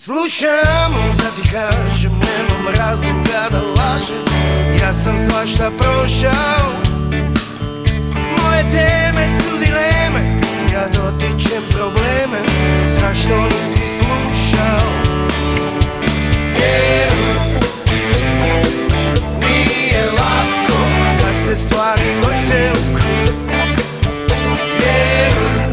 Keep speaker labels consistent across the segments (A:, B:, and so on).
A: Slušam da ti kažem, nemam razloga da lažem. Ja sam svašta prošao, moje teme su dileme. Ja dotičem probleme, zašto nisi slušao? Vjeruj, nije lako kad se stvari vrte u krug. Vjeruj,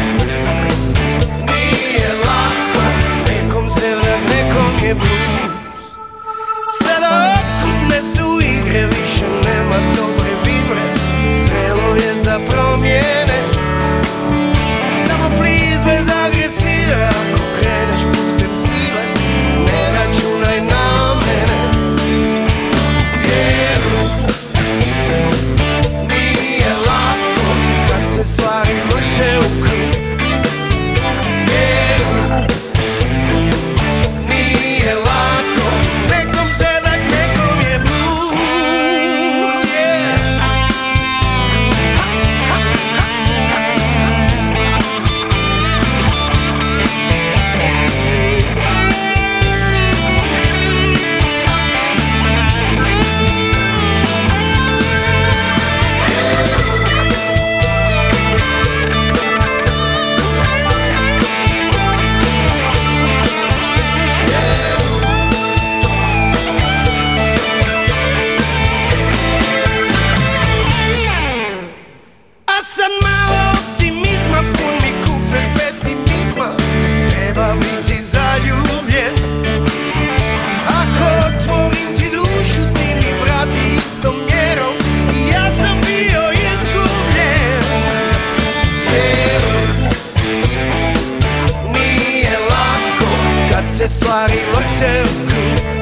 A: nije lako, nekom sevdah, nekom je blues. Sada okrutne su igre, više nema dobre vibre. Zrelo je za promjene, samo please bez agresije. Ako kreneš putem sile, ne računaj na mene. Vjeruj, nije lako kad se stvari vrte u krug. Vjeruj, nije lako, nekom sevdah, nekom je blues. Yeah. A sad malo optimizma, pun mi kufer pesimizma. Treba biti zaljubljen. Ako otvorim ti dušu, ti mi vrati istom mjerom. I ja sam bio izgubljen. Vjeruj, nije lako kad se stvari vrte u krug.